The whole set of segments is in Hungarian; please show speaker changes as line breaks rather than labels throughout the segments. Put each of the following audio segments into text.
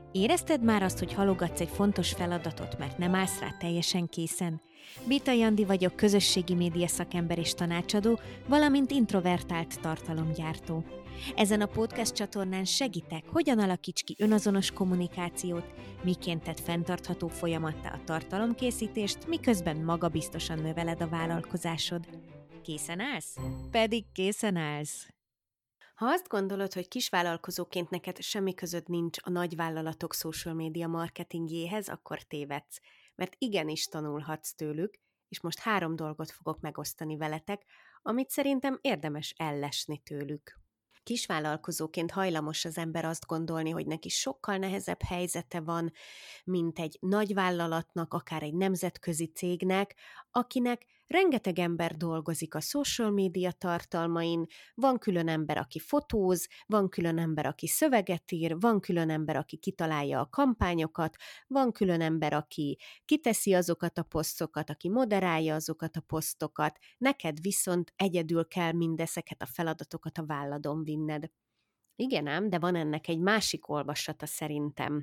Érezted már azt, hogy halogatsz egy fontos feladatot, mert nem állsz rá teljesen készen? Bita Jandi vagyok, közösségi média szakember és tanácsadó, valamint introvertált tartalomgyártó. Ezen a podcast csatornán segítek, hogyan alakíts ki önazonos kommunikációt, miként tedd fenntartható folyamattá a tartalomkészítést, miközben magabiztosan növeled a vállalkozásod. Készen állsz? Pedig készen állsz! Ha azt gondolod, hogy kisvállalkozóként neked semmi között nincs a nagyvállalatok social media marketingjéhez, akkor tévedsz, mert igenis tanulhatsz tőlük, és most 3 dolgot fogok megosztani veletek, amit szerintem érdemes ellesni tőlük. Kisvállalkozóként hajlamos az ember azt gondolni, hogy neki sokkal nehezebb helyzete van, mint egy nagyvállalatnak, akár egy nemzetközi cégnek, akinek rengeteg ember dolgozik a social media tartalmain, van külön ember, aki fotóz, van külön ember, aki szöveget ír, van külön ember, aki kitalálja a kampányokat, van külön ember, aki kiteszi azokat a posztokat, aki moderálja azokat a posztokat, neked viszont egyedül kell mindezeket a feladatokat a válladon vinned. Igen ám, de van ennek egy másik olvasata szerintem.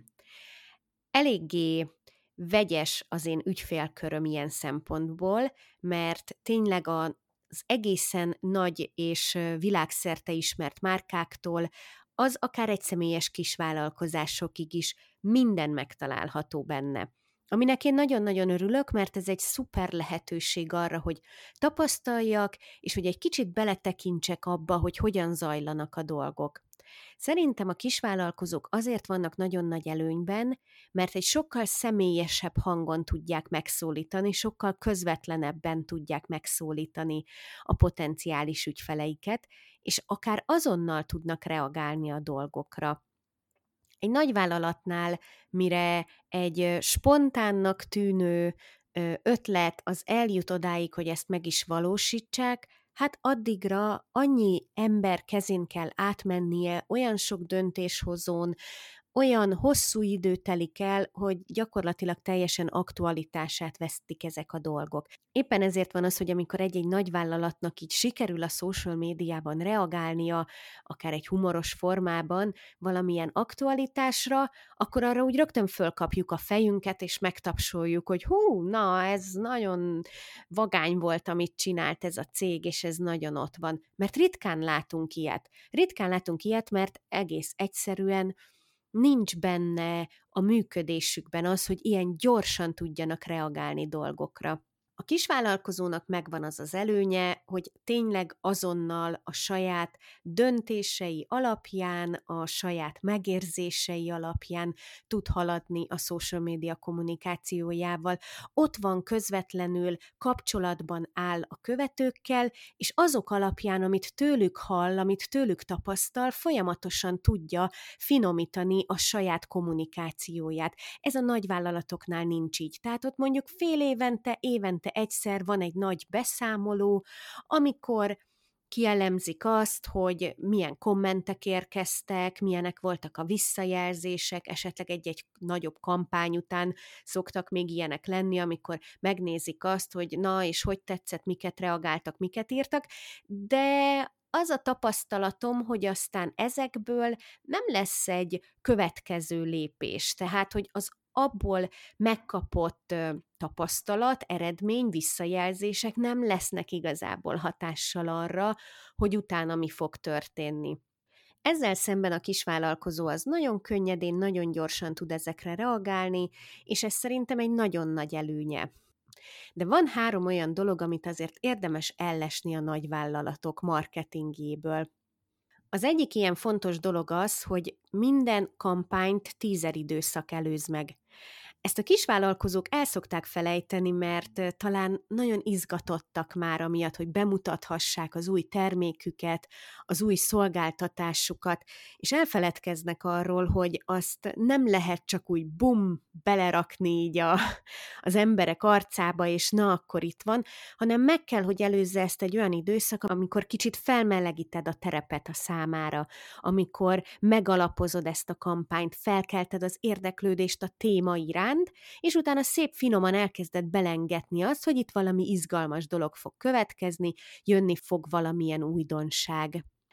Eléggé vegyes az én ügyfélköröm ilyen szempontból, mert tényleg az egészen nagy és világszerte ismert márkáktól az akár egyszemélyes kisvállalkozásokig is minden megtalálható benne. Aminek én nagyon-nagyon örülök, mert ez egy szuper lehetőség arra, hogy tapasztaljak, és hogy egy kicsit beletekintsek abba, hogy hogyan zajlanak a dolgok. Szerintem a kisvállalkozók azért vannak nagyon nagy előnyben, mert egy sokkal személyesebb hangon tudják megszólítani, sokkal közvetlenebben tudják megszólítani a potenciális ügyfeleiket, és akár azonnal tudnak reagálni a dolgokra. Egy nagyvállalatnál, mire egy spontánnak tűnő ötlet az eljut odáig, hogy ezt meg is valósítsák, hát addigra annyi ember kezén kell átmennie, olyan sok döntéshozón, olyan hosszú idő telik el, hogy gyakorlatilag teljesen aktualitását vesztik ezek a dolgok. Éppen ezért van az, hogy amikor egy-egy nagyvállalatnak így sikerül a social médiában reagálnia, akár egy humoros formában valamilyen aktualitásra, akkor arra úgy rögtön fölkapjuk a fejünket, és megtapsoljuk, hogy hú, na, ez nagyon vagány volt, amit csinált ez a cég, és ez nagyon ott van. Mert ritkán látunk ilyet. Ritkán látunk ilyet, mert egész egyszerűen nincs benne a működésükben az, hogy ilyen gyorsan tudjanak reagálni dolgokra. A kisvállalkozónak megvan az az előnye, hogy tényleg azonnal a saját döntései alapján, a saját megérzései alapján tud haladni a social media kommunikációjával. Ott van közvetlenül, kapcsolatban áll a követőkkel, és azok alapján, amit tőlük hall, amit tőlük tapasztal, folyamatosan tudja finomítani a saját kommunikációját. Ez a nagyvállalatoknál nincs így. Tehát ott mondjuk fél évente egyszer van egy nagy beszámoló, amikor kielemzik azt, hogy milyen kommentek érkeztek, milyenek voltak a visszajelzések, esetleg egy-egy nagyobb kampány után szoktak még ilyenek lenni, amikor megnézik azt, hogy na, és hogy tetszett, miket reagáltak, miket írtak, de az a tapasztalatom, hogy aztán ezekből nem lesz egy következő lépés, tehát, hogy az abból megkapott tapasztalat, eredmény, visszajelzések nem lesznek igazából hatással arra, hogy utána mi fog történni. Ezzel szemben a kisvállalkozó az nagyon könnyedén, nagyon gyorsan tud ezekre reagálni, és ez szerintem egy nagyon nagy előnye. De van 3 olyan dolog, amit azért érdemes ellesni a nagyvállalatok marketingjéből. Az egyik ilyen fontos dolog az, hogy minden kampányt teaser-időszak előz meg. Ezt a kisvállalkozók el szokták felejteni, mert talán nagyon izgatottak már amiatt, hogy bemutathassák az új terméküket, az új szolgáltatásukat, és elfeledkeznek arról, hogy azt nem lehet csak úgy belerakni így az emberek arcába, és na, akkor itt van, hanem meg kell, hogy előzze ezt egy olyan időszak, amikor kicsit felmelegíted a terepet a számára, amikor megalapozod ezt a kampányt, felkelted az érdeklődést a téma iránt, és utána szép finoman elkezded belengetni azt, hogy itt valami izgalmas dolog fog következni, jönni fog valamilyen újdonság.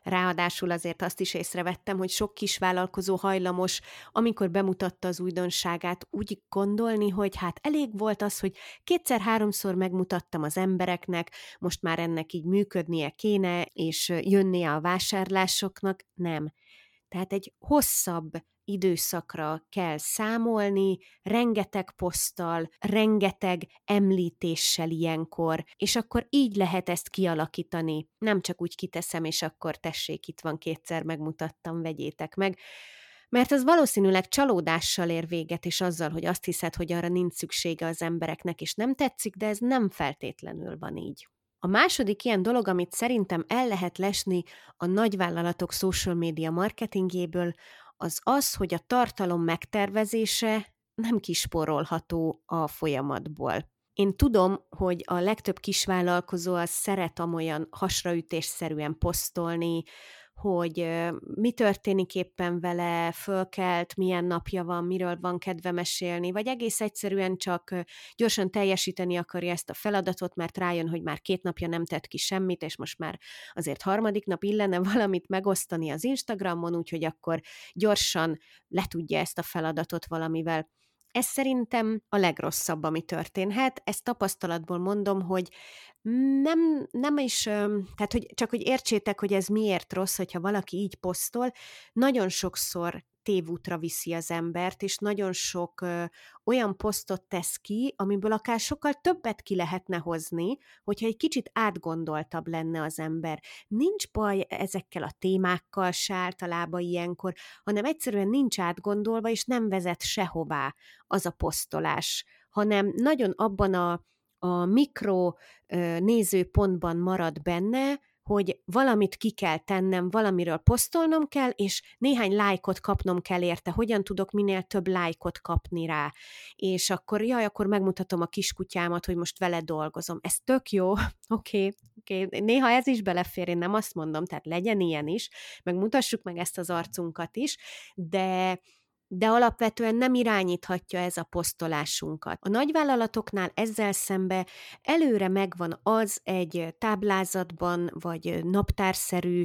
Ráadásul azért azt is észrevettem, hogy sok kisvállalkozó hajlamos, amikor bemutatta az újdonságát, úgy gondolni, hogy hát elég volt az, hogy 2-3-szor megmutattam az embereknek, most már ennek így működnie kéne, és jönnie a vásárlásoknak. Nem. Tehát egy hosszabb időszakra kell számolni, rengeteg poszttal, rengeteg említéssel ilyenkor, és akkor így lehet ezt kialakítani. Nem csak úgy kiteszem, és akkor tessék, itt van, 2-szer megmutattam, vegyétek meg. Mert az valószínűleg csalódással ér véget, és azzal, hogy azt hiszed, hogy arra nincs szüksége az embereknek, és nem tetszik, de ez nem feltétlenül van így. A második ilyen dolog, amit szerintem el lehet lesni a nagyvállalatok social media marketingjéből, az az, hogy a tartalom megtervezése nem kisporolható a folyamatból. Én tudom, hogy a legtöbb kisvállalkozó az szeret amolyan hasraütésszerűen posztolni, hogy mi történik éppen vele, fölkelt, milyen napja van, miről van kedve mesélni, vagy egész egyszerűen csak gyorsan teljesíteni akarja ezt a feladatot, mert rájön, hogy már 2 napja nem tett ki semmit, és most már azért 3. nap illene valamit megosztani az Instagramon, úgyhogy akkor gyorsan letudja ezt a feladatot valamivel. Ez szerintem a legrosszabb, ami történhet. Ezt tapasztalatból mondom, hogy nem is, tehát hogy csak hogy értsétek, hogy ez miért rossz, hogyha valaki így posztol, nagyon sokszor tévútra viszi az embert, és nagyon sok olyan posztot tesz ki, amiből akár sokkal többet ki lehetne hozni, hogyha egy kicsit átgondoltabb lenne az ember. Nincs baj ezekkel a témákkal se általában ilyenkor, hanem egyszerűen nincs átgondolva, és nem vezet sehová az a posztolás, hanem nagyon abban a mikro nézőpontban marad benne, hogy valamit ki kell tennem, valamiről posztolnom kell, és néhány lájkot kapnom kell érte, hogyan tudok minél több lájkot kapni rá. És akkor, akkor megmutatom a kiskutyámat, hogy most vele dolgozom. Ez tök jó, oké. Néha ez is belefér, én nem azt mondom, tehát legyen ilyen is, meg mutassuk meg ezt az arcunkat is, de alapvetően nem irányíthatja ez a posztolásunkat. A nagyvállalatoknál ezzel szembe előre megvan az egy táblázatban, vagy naptárszerű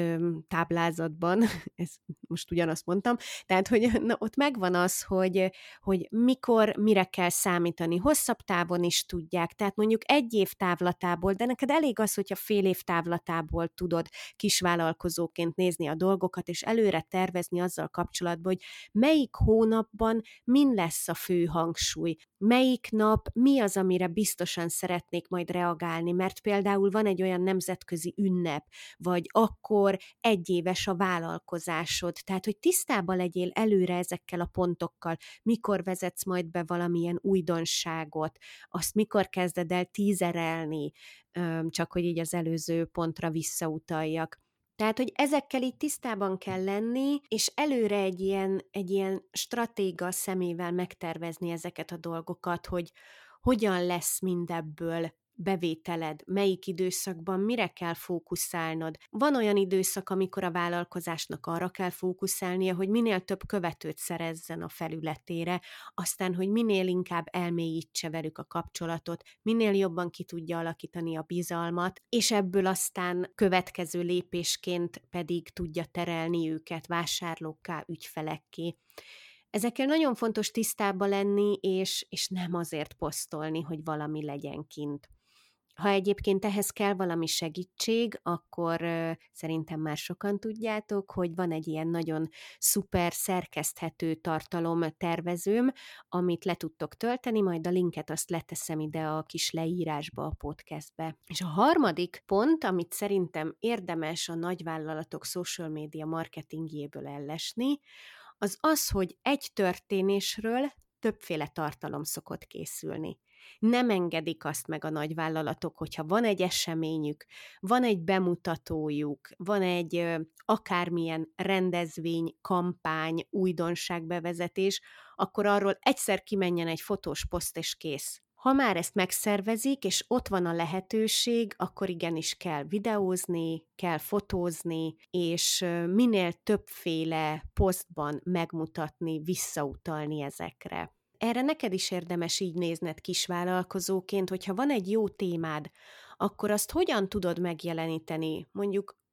táblázatban, ez most ugyanazt mondtam, tehát hogy ott megvan az, hogy mikor, mire kell számítani. Hosszabb távon is tudják, tehát mondjuk 1 év távlatából, de neked elég az, hogyha fél év távlatából tudod kisvállalkozóként nézni a dolgokat, és előre tervezni azzal kapcsolatban, hogy melyik hónapban min lesz a fő hangsúly, melyik nap mi az, amire biztosan szeretnék majd reagálni, mert például van egy olyan nemzetközi ünnep, vagy akkor 1 éves a vállalkozásod, tehát hogy tisztában legyél előre ezekkel a pontokkal, mikor vezetsz majd be valamilyen újdonságot, azt mikor kezded el tízerelni, csak hogy így az előző pontra visszautaljak. Tehát, hogy ezekkel így tisztában kell lenni, és előre egy ilyen stratéga szemével megtervezni ezeket a dolgokat, hogy hogyan lesz mindebből bevételed, melyik időszakban mire kell fókuszálnod. Van olyan időszak, amikor a vállalkozásnak arra kell fókuszálnia, hogy minél több követőt szerezzen a felületére, aztán, hogy minél inkább elmélyítse velük a kapcsolatot, minél jobban ki tudja alakítani a bizalmat, és ebből aztán következő lépésként pedig tudja terelni őket vásárlókká, ügyfelekké. Ezekkel nagyon fontos tisztában lenni, és nem azért posztolni, hogy valami legyen kint. Ha egyébként ehhez kell valami segítség, akkor szerintem már sokan tudjátok, hogy van egy ilyen nagyon szuper szerkeszthető tartalomtervezőm, amit le tudtok tölteni, majd a linket azt leteszem ide a kis leírásba a podcastbe. És a harmadik pont, amit szerintem érdemes a nagyvállalatok social media marketingjéből ellesni, az az, hogy egy történésről többféle tartalom szokott készülni. Nem engedik azt meg a nagyvállalatok, hogyha van egy eseményük, van egy bemutatójuk, van egy akármilyen rendezvény, kampány, újdonságbevezetés, akkor arról egyszer kimenjen egy fotós poszt és kész. Ha már ezt megszervezik, és ott van a lehetőség, akkor igenis kell videózni, kell fotózni, és minél többféle posztban megmutatni, visszautalni ezekre. Erre neked is érdemes így nézned kisvállalkozóként, hogyha van egy jó témád, akkor azt hogyan tudod megjeleníteni? Mondjuk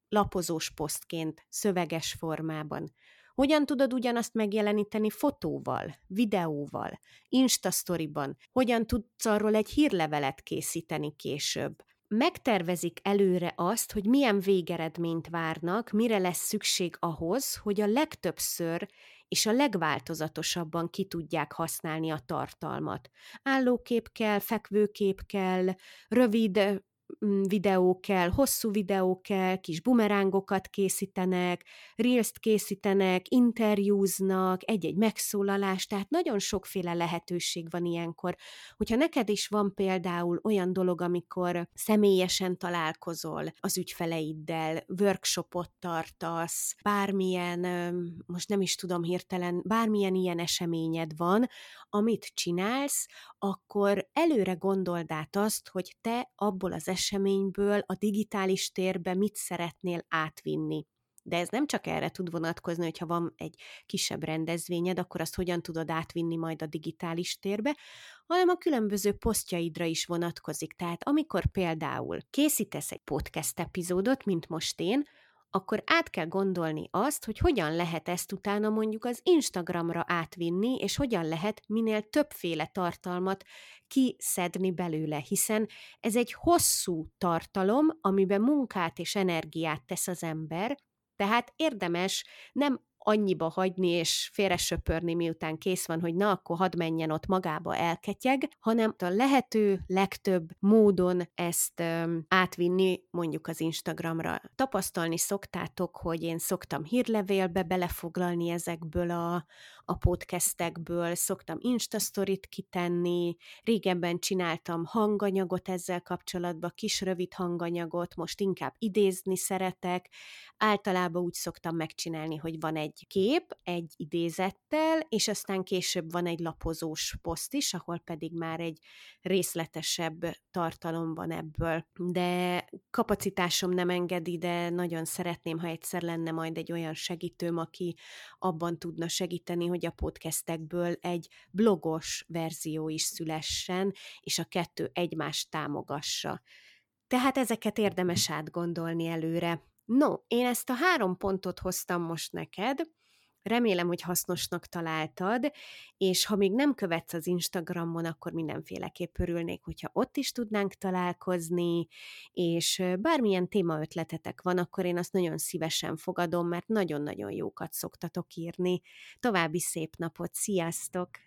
lapozós posztként, szöveges formában. Hogyan tudod ugyanazt megjeleníteni fotóval, videóval, Instastoryban? Hogyan tudsz arról egy hírlevelet készíteni később? Megtervezik előre azt, hogy milyen végeredményt várnak, mire lesz szükség ahhoz, hogy a legtöbbször és a legváltozatosabban ki tudják használni a tartalmat. Állókép kell, fekvőkép kell, rövid videó kell, hosszú videó kell, kis bumerángokat készítenek, reelst készítenek, interjúznak, egy-egy megszólalás, tehát nagyon sokféle lehetőség van ilyenkor. Hogyha neked is van például olyan dolog, amikor személyesen találkozol az ügyfeleiddel, workshopot tartasz, bármilyen, most nem is tudom hirtelen, bármilyen ilyen eseményed van, amit csinálsz, akkor előre gondold át azt, hogy te abból az eseményből a digitális térbe mit szeretnél átvinni. De ez nem csak erre tud vonatkozni, hogyha van egy kisebb rendezvényed, akkor azt hogyan tudod átvinni majd a digitális térbe, hanem a különböző posztjaidra is vonatkozik. Tehát amikor például készítesz egy podcast epizódot, mint most én, akkor át kell gondolni azt, hogy hogyan lehet ezt utána mondjuk az Instagramra átvinni, és hogyan lehet minél többféle tartalmat kiszedni belőle, hiszen ez egy hosszú tartalom, amiben munkát és energiát tesz az ember, tehát érdemes nem annyiba hagyni és félresöpörni, miután kész van, hogy na, akkor hadd menjen ott magába elketyeg, hanem a lehető legtöbb módon ezt átvinni mondjuk az Instagramra. Tapasztalni szoktátok, hogy én szoktam hírlevélbe belefoglalni ezekből a podcastekből, szoktam Instastoryt kitenni, régebben csináltam hanganyagot ezzel kapcsolatban, kis rövid hanganyagot, most inkább idézni szeretek, általában úgy szoktam megcsinálni, hogy van egy kép, egy idézettel, és aztán később van egy lapozós poszt is, ahol pedig már egy részletesebb tartalom van ebből. De kapacitásom nem engedi, de nagyon szeretném, ha egyszer lenne majd egy olyan segítőm, aki abban tudna segíteni, hogy a podcastekből egy blogos verzió is szülessen, és a kettő egymást támogassa. Tehát ezeket érdemes átgondolni előre. No, én ezt a 3 pontot hoztam most neked, remélem, hogy hasznosnak találtad, és ha még nem követsz az Instagramon, akkor mindenféleképp örülnék, hogyha ott is tudnánk találkozni, és bármilyen témaötletetek van, akkor én azt nagyon szívesen fogadom, mert nagyon-nagyon jókat szoktatok írni. További szép napot, sziasztok!